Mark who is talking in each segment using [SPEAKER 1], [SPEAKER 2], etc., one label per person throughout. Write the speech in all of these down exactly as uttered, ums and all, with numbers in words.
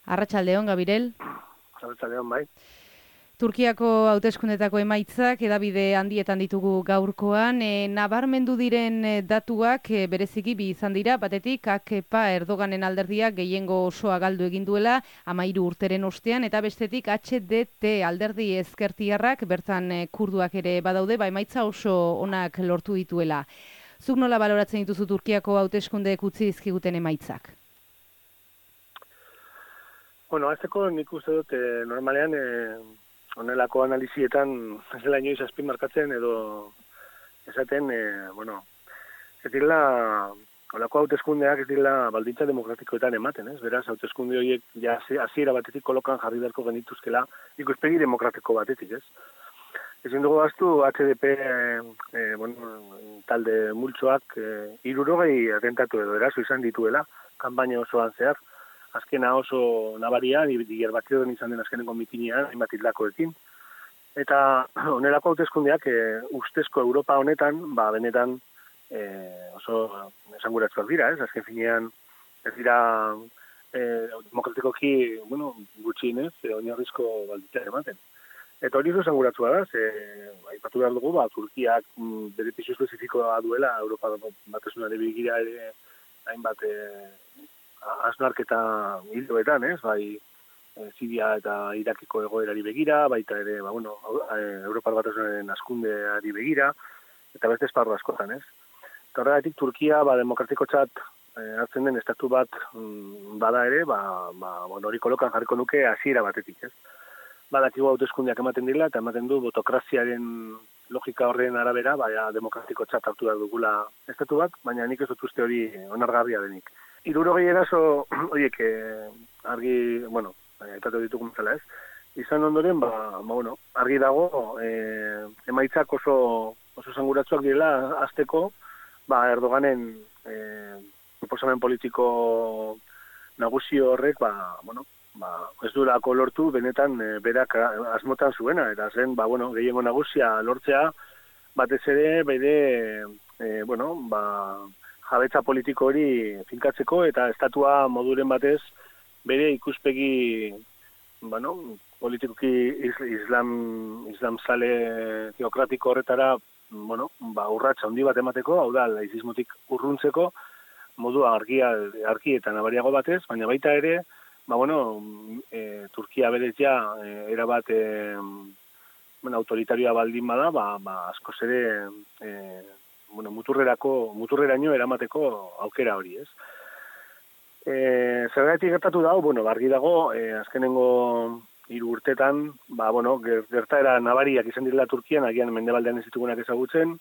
[SPEAKER 1] Arratsaldeon, Gabirel.
[SPEAKER 2] Arratsaldeon, bai.
[SPEAKER 1] Turkiako hauteskundetako emaitzak hedabide handietan ditugu gaurkoan. E, nabarmendu diren datuak e, bereziki bi izan dira. Batetik, A K P Erdoganen alderdiak gehiengo osoa galdu egin duela hamairu urteren ostean, eta bestetik H D T alderdi ezkertiarrak, bertan e, kurduak ere badaude, ba emaitza oso onak lortu dituela. Zuk nola baloratzen dituzu Turkiako hauteskundeek utzi dizkiguten emaitzak?
[SPEAKER 2] Bueno, azteko nik uste dut, eh, normalean, eh, onelako analizietan ez dela inoiz azpimarkatzen edo esaten, eh, bueno, ez dira, olako hauteskundeak ez dira baldintza demokratikoetan ematen, ez? Beraz, hauteskunde horiek ja hasiera batetik kolokan jarri beharko genituzkela ikuspegi demokratiko batetik, ez? Ezin dugu aztu H D P eh, bueno, talde multzoak eh, hirurogei atentatu edo eraso izan dituela, kanpaina osoan zehar. Azkena oso nabaria, Diyarbakirren izan den azkeneko mitinean, hainbat hildakoekin. Eta onelako hauteskundeak e, ustezko Europa honetan, ba, benetan e, oso esanguratsuak dira, ez? Azken finean, ez dira e, demokratikoki, bueno, gutxienez, e, oinarrizko baldintza ematen. Eta hori oso esanguratsua da, ze, aipatu behar dugu, ba, Turkiak m, bere pisu espezifikoa duela, Europa batasunari begira ere hainbat e, asnarketa hildoetan, ez, bai, e, Siria eta Irakiko egoerari begira, baita ere, ba, bueno, Europar Batasunaren askundeari begira, eta beste esparru askotan, ez. Eta horregatik Turkia, ba, demokratikotzat e, hartzen den estatu bat mm, bada ere, ba, ba, bueno, hori kolokan jarriko nuke hasiera batetik, ez. Badakigu hauteskundeak ematen dira, eta ematen du botokraziaren logika horren arabera, baina demokratikotzat hartu da dugula estatu bat, baina nik ez dut uste hori onargarria denik. Hirurogei eraso horiek eh, argi, bueno, aipatu ditugu bezala, ez? Izan ondoren, ba, ba bueno, argi dago eh, emaitzak oso oso esanguratsuak direla hasteko, ba Erdoganen eh, proposamen politiko nagusi horrek, ba, bueno, ba ez duelako lortu benetan e, berak asmotan zuena, eta zen, ba bueno, gehiengo nagusia lortzea batez ere bere e, bueno, ba jabetza politiko hori finkatzeko eta estatua moduren batez bere ikuspegi, bueno, politikoki islam islam sale teokratiko horretara, bueno, ba urratsa handi bat emateko, hau da laizismotik urruntzeko modua argia argietan nabariago batez, baina baita ere, ba bueno, e, Turkia berez ja e, erabat e, bueno, autoritarioa baldin bada, ba, ba askoz ere e, bueno, muturrerako, muturreraino eramateko aukera hori, ez? E, Zergatik gertatu dago, bueno, argi dago, e, azkenengo hiru urtetan, ba, bueno, gertaera nabariak izan direla Turkian, agian mendebaldean ez ditugunak ezagutzen,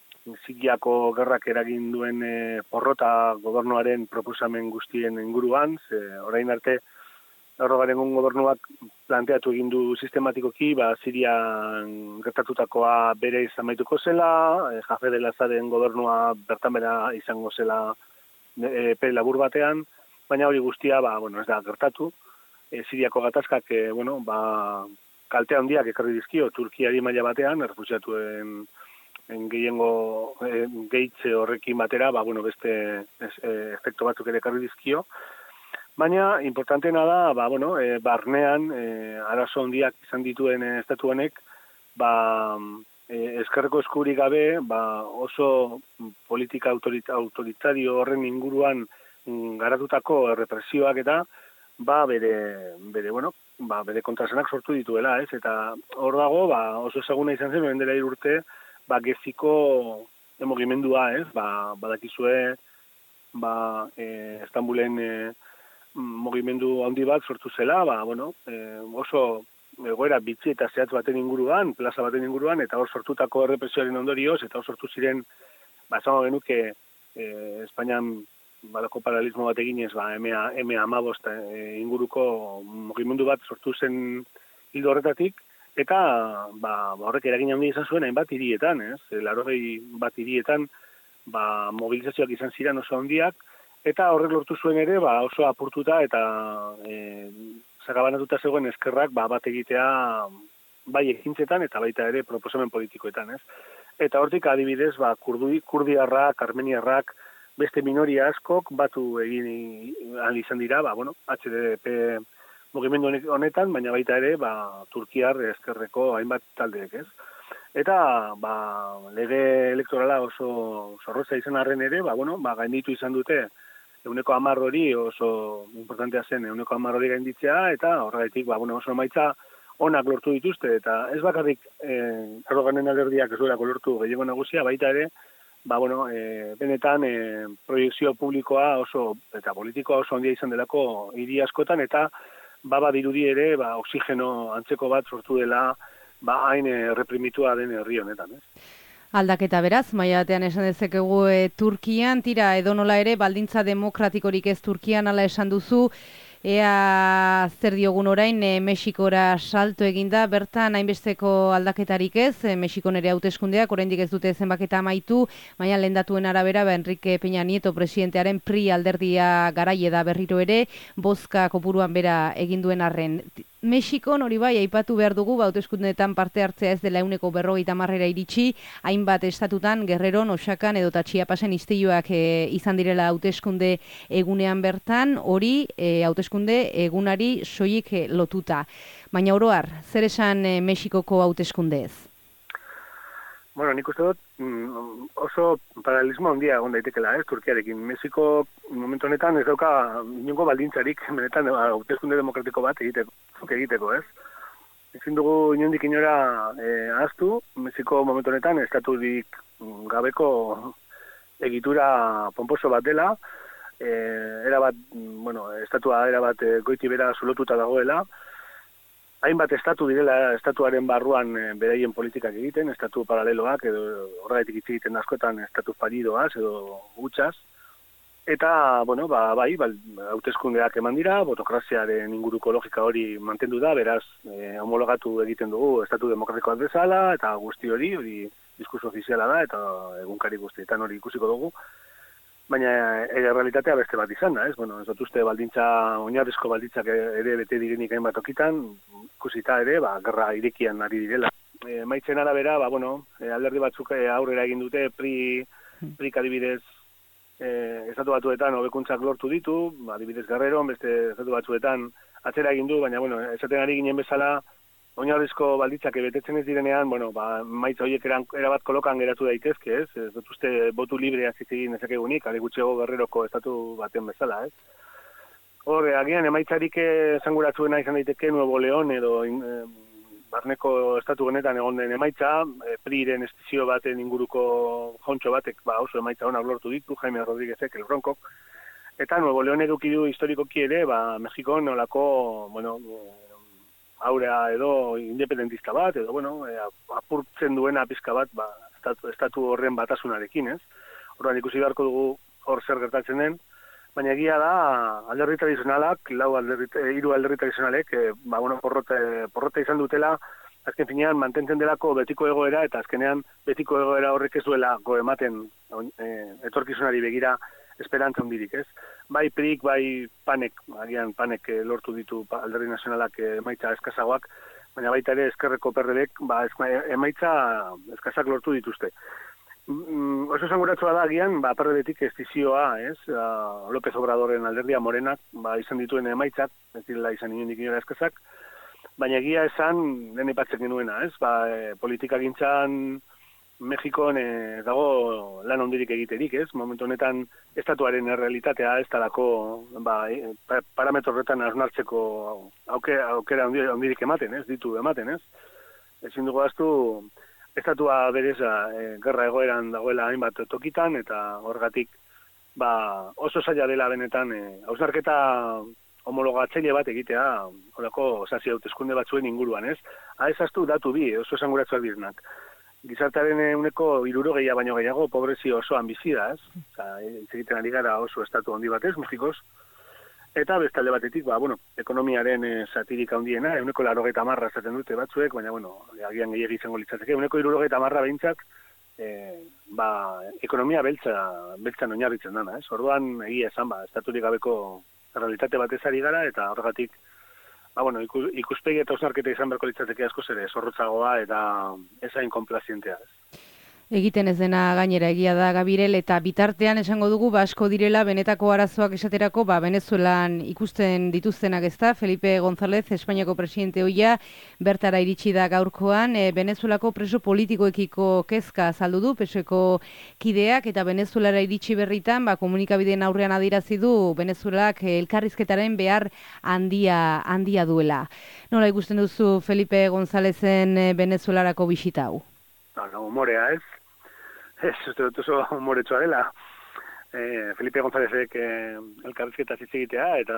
[SPEAKER 2] Siriako gerrak eragin duen e, porrota gobernuaren proposamen guztien inguruan, ze orain arte Erdoganen gobernuak planteatu egin du sistematikoki, ba Sirian gertatutakoa bere amaituko zela, e, Hafez el-Assaden gobernua bertan bera izango zela epe labur batean, baina hori guztia, ba bueno, ez da gertatu. E, Siriako gatazkak, e, bueno, ba kalte handiak ekarri dizkio Turkiari maila batean, errefuxiatuen en gehiengo e, gehitze horrekin batera, ba bueno, beste ez, e, efektu batzuk ere ekarri dizkio. Baina, importanteena da, ba, bueno, e, barnean, e, arazo handiak izan dituen e, estatu honek, ba, e, eskerreko eskurik gabe, ba, oso politika autorit autoritario horren inguruan m, garatutako represioak eta, ba, bere, bere, bueno, ba, bere kontrasenak sortu dituela, ez? Eta hor dago, ba, oso ezaguna izan zen, bendera urte, ba, geziko emogimendua, ez? Ba, badakizue, ba, e, Istanbulen, e, mugimendu handi bat sortu zela, ba, bueno, e, oso egoera bitxi eta zehatz baten inguruan, plaza baten inguruan, eta hor sortutako errepresioaren ondorioz, eta hor sortu ziren, ba, esango genuke, e, Espainian balako paralelismo bat eginez, ba, M hamabost e, inguruko mugimendu bat sortu zen hildo horretatik, eta ba, horrek eragin handi izan zuen hainbat hirietan, ez? Laurogei bat hirietan, ba, mobilizazioak izan ziren oso handiak, eta horrek lortu zuen ere, ba, oso apurtuta eta e, zagabanatuta zegoen eskerrak ba, bat egitea bai ekintzetan eta baita ere proposamen politikoetan, ez? Eta hortik adibidez, ba, kurdi, kurdiarrak, armeniarrak, beste minoria askok batu egin ahal izan dira, ba, bueno, H D P mugimendu honetan, baina baita ere, ba, Turkiar ezkerreko hainbat taldeek, ez? Eta, ba, lege elektorala oso zorrotza izan arren ere, ba, bueno, ba, gainditu izan dute, euneko hamar hori oso importantea zen, euneko hamar hori gainditzea, eta horregatik, ba, bueno, oso emaitza onak lortu dituzte, eta ez bakarrik eh, Erdoganen alderdiak ez duelako lortu gehiago nagusia, baita ere, ba, bueno, eh, benetan eh, proiekzio publikoa oso, eta politikoa oso handia izan delako hiri askotan, eta baba dirudi ere, ba, oxigeno antzeko bat sortu dela, ba, hain eh, reprimitua den herri honetan, ez?
[SPEAKER 1] Aldaketa beraz, maiatean esan dezakegu e, Turkian, tira edonola ere, baldintza demokratikorik ez Turkian, ala esan duzu, ea zer diogun orain, e, Mexikora salto eginda, bertan hainbesteko aldaketarik ez, e, Mexikon ere hauteskundeak, oraindik ez dute zenbaketa amaitu, baina lehendatuen arabera, ba, Enrique Peña Nieto presidentearen P R I alderdia garaie da berriro ere, bozka kopuruan bera eginduen arren. Mexikon hori bai, aipatu behar dugu, ba, hauteskundeetan parte hartzea ez dela euneko berrogeita hamarrera iritsi, hainbat estatutan, Guerreron, Oaxacan edo Chiapasen istiluak e, izan direla hauteskunde egunean bertan, hori e, hauteskunde egunari soilik e, lotuta. Baina oroar, zer esan e, Mexikoko hauteskunde ez?
[SPEAKER 2] Bueno, nik uste dut oso paralelismo handia egon daitekela, ez, Turkiarekin. Mexiko momentu honetan ez dauka inongo baldintzarik, benetan hauteskunde demokratiko bat egiteko, egiteko ez. Ezin dugu inondik inora eh, ahaztu, Mexiko momentu honetan estaturik gabeko egitura pomposo bat dela, eh, era bat, bueno, estatua era bat eh, goiti bera zulotuta dagoela, hainbat estatu direla estatuaren barruan e, beraien politikak egiten, estatu paraleloak, edo horregatik hitz egiten askotan estatu fallidoaz, edo gutxaz. Eta, bueno, ba, bai, ba, hauteskundeak eman dira, botokraziaren inguruko logika hori mantendu da, beraz, e, homologatu egiten dugu estatu demokratikoak bezala, eta guzti hori, hori diskurso ofiziala da, eta egunkari guztietan hori ikusiko dugu. Baina e, realitatea beste bat izan da, ez? Bueno, ez dut uste baldintza, oinarrizko baldintzak ere bete direnik hainbat okitan, ikusita ere, ba, gerra irekian ari direla. E, maitzen arabera, ba, bueno, e, alderdi batzuk e, aurrera egin dute, P R I, P R I adibidez, e, estatu batzuetan hobekuntzak lortu ditu, ba, adibidez Guerreron, beste estatu batzuetan atzera egin du, baina, bueno, esaten ari ginen bezala, oinarrizko baldintzak betetzen ez direnean, bueno, ba, maitza horiek eran, erabat kolokan geratu daitezke, ez? Ez dut uste botu librea zitzegin ezakegunik, ale gutxego Guerreroko estatu baten bezala, ez? Hor, agian emaitzarik esanguratsuena izan daiteke Nuevo León edo eh, barneko estatu honetan egon den emaitza, eh, P R I-ren estizio baten inguruko jauntxo batek, ba, oso emaitza honak lortu ditu, Jaime Rodríguezek, el Broncok, eta Nuevo León eduki du historikoki ere, ba, Mexikon nolako, bueno, aurea edo independentista bat, edo, bueno, e, apurtzen duena pizka bat, ba, estatu, estatu horren batasunarekin, ez? Horren ikusi beharko dugu hor zer gertatzen den, baina egia da, alderdi tradizionalak, lau alderdi, hiru alderdi tradizionalek, e, ba, bueno, porrota, porrota izan dutela, azken finean mantentzen delako betiko egoera, eta azkenean betiko egoera horrek ez duela go ematen e, etorkizunari begira esperantza hundirik, ez? Bai P R I-k, bai panek, agian panek eh, lortu ditu alderdi nazionalak eh, emaitza eskazagoak, baina baita ere eskerreko P R D-ek ba, emaitza eskazak lortu dituzte. Mm, oso esanguratsua da agian, ba, P R D-tik estizioa, ez? A, López Obradoren alderdia Morenak, ba, izan dituen emaitzak, ez direla izan inondik inora eskazak, baina egia esan, den ipatzen genuena, ez? Ba, e, politika gintzan Mexikon e, dago lan ondirik egiterik, ez? Momentu honetan estatuaren errealitatea ez talako ba, e, parametro horretan arnartzeko aukera, aukera ondirik ematen, ez? Ditu ematen, ez? Ezin dugu aztu, estatua berez e, gerra egoeran dagoela hainbat tokitan, eta horgatik ba, oso zaila dela benetan e, hausnarketa homologatzaile bat egitea horako sasi hauteskunde batzuen inguruan, ez? Ha, ez aztu datu bi, oso esanguratsuak direnak. Gizartearen uneko hirurogeia baino gehiago pobrezio osoan bizi da, ez? Osa, hitz egiten ari gara oso estatu handi batez, Mexikoz. Eta bestalde batetik, ba, bueno, ekonomiaren e, satirik handiena, uneko laurogeita hamarra esaten dute batzuek, baina, bueno, agian gehiagi izango litzateke, uneko hirurogeita hamarra behintzak, e, ba, ekonomia beltza, beltzan oinarritzen dana, ez? Orduan, egia esan, ba, estaturik gabeko realitate batez ari gara, eta horregatik, ba, bueno, ikus, ikuspegi eta osnarketa izan beharko litzateke askoz ere zorrotzagoa eta ezain konplazientea, ez?
[SPEAKER 1] Egiten ez dena gainera egia da Gabirel, eta bitartean esango dugu ba, asko direla benetako arazoak esaterako ba, Venezuelan ikusten dituztenak ezta. Felipe González, Espainiako presidente ohia, bertara iritsi da gaurkoan. E, Venezuelako preso politikoekiko kezka azaldu du, P S E ko kideak, eta Venezuelara iritsi berritan ba, komunikabideen aurrean adierazi du Venezuelak elkarrizketaren behar handia, handia duela. Nola ikusten duzu Felipe Gonzálezen Venezuelarako bisita hau?
[SPEAKER 2] No, no, humorea ez. Ez, uste dut oso humoretsua dela. E, Felipe Gonzálezek eh, elkarrizketa hitz egitea, eta,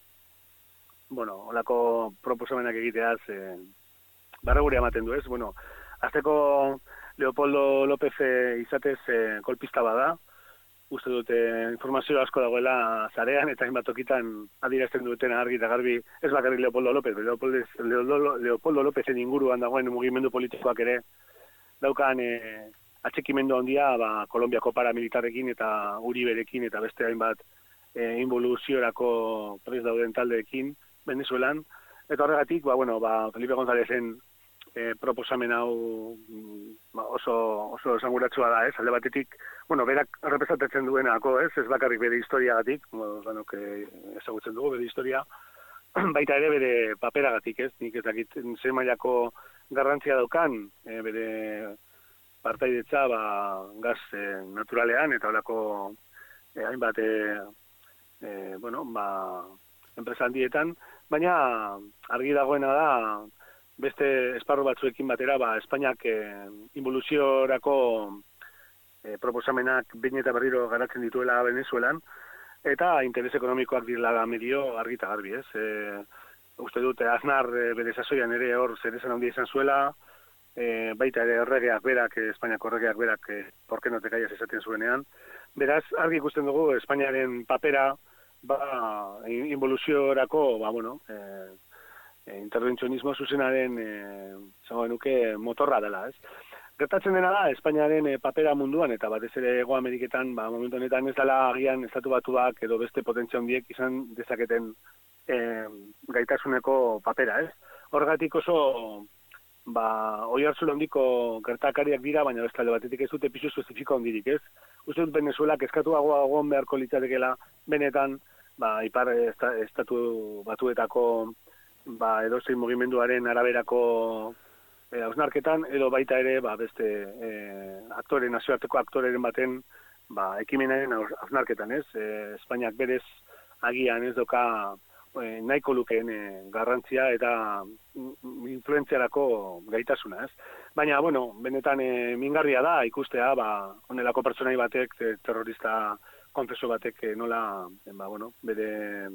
[SPEAKER 2] bueno, holako proposamenak egiteaz, eh, barra gure ematen du ez. Bueno, azteko Leopoldo López eh, izatez eh, kolpista bada, uste dute informazio asko dagoela zarean, eta hainbat tokitan adierazten duten argi eta garbi, ez bakarrik Leopoldo López, Leopoldo, Leopoldo, Leopoldo Lópezen inguruan dagoen mugimendu politikoak ere, daukan eh, atxekimendu handia ba, Kolombiako paramilitarrekin eta Uriberekin eta beste hainbat eh, involuziorako prest dauden taldeekin Venezuelan. Eta horregatik, ba, bueno, ba, Felipe Gonzálezen eh, proposamen hau ba, oso, oso esanguratsua da, ez? Alde batetik, bueno, berak representatzen duenako, ez? Ez bakarrik bere historiagatik, bueno, ezagutzen dugu bere historia, baita ere bere paperagatik, ez? Nik ez dakit zer mailako garrantzia daukan, e, bere partaidetza ba, gaz e, naturalean, eta holako e, hainbat e, e, bueno, ba, enpresa handietan, baina argi dagoena da beste esparru batzuekin batera, ba, Espainiak e, involuziorako e, proposamenak behin eta berriro garatzen dituela Venezuelan, eta interes ekonomikoak direla medio argi eta garbi, ez? E, uste dute Aznar e, bere sasoian ere hor zeresan handia izan zuela, e, baita ere erregeak berak, e, Espainiako erregeak berak, e, porke no te callas esaten zuenean. Beraz, argi ikusten dugu Espainiaren papera ba, involuziorako, ba, bueno, e, e, interventzionismo zuzenaren e, zango nuke motorra dela, ez? Gertatzen dena da, Espainiaren e, papera munduan, eta batez ere Hego Ameriketan, ba, momentu honetan ez dela agian estatu batuak edo beste potentzia handiek izan dezaketen e, gaitasuneko papera, ez? Horregatik oso, ba, oi hartzule handiko gertakariak dira, baina beste alde batetik ez dute pisu espezifiko handirik, ez? Uste dut Venezuelak eskatuagoa egon beharko litzatekeela benetan, ba, ipar estatu batuetako ba, edozein mugimenduaren araberako E, hausnarketan, edo baita ere ba, beste e, aktore, nazioarteko aktoreren baten ba, ekimenaren hausnarketan, ez? E, Espainiak berez agian ez doka e, nahiko lukeen e, garrantzia eta influentziarako gaitasuna, ez? Baina, bueno, benetan e, mingarria da ikustea, ba, onelako pertsonai batek, e, terrorista konfeso batek e, nola, e, ba, bueno, bere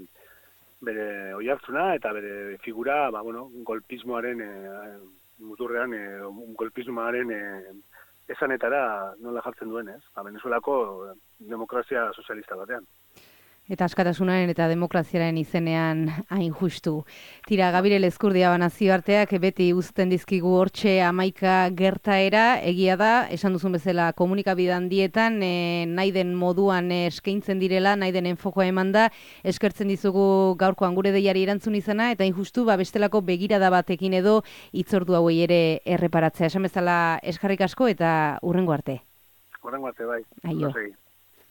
[SPEAKER 2] bere oihartzuna eta bere figura, ba, bueno, golpismoaren e, muturrean e, golpismoaren e, esanetara nola jartzen duen, ez? Ba, Venezuelako demokrazia sozialista batean.
[SPEAKER 1] Eta askatasunaren eta demokraziaren izenean hain justu. Tira, Gabirel Ezkurdia nazioarteak beti uzten dizkigu hortxe hamaika gertaera, egia da, esan duzun bezala komunikabide handietan, e, nahi den moduan e, eskaintzen direla, nahi den enfokoa eman da, eskertzen dizugu gaurkoan gure deiari erantzun izana, eta hain justu, ba, bestelako begirada batekin edo hitzordu hauei ere erreparatzea. Esan bezala eskarrik asko eta hurrengo arte.
[SPEAKER 2] Hurrengo arte, bai.
[SPEAKER 1] Aio.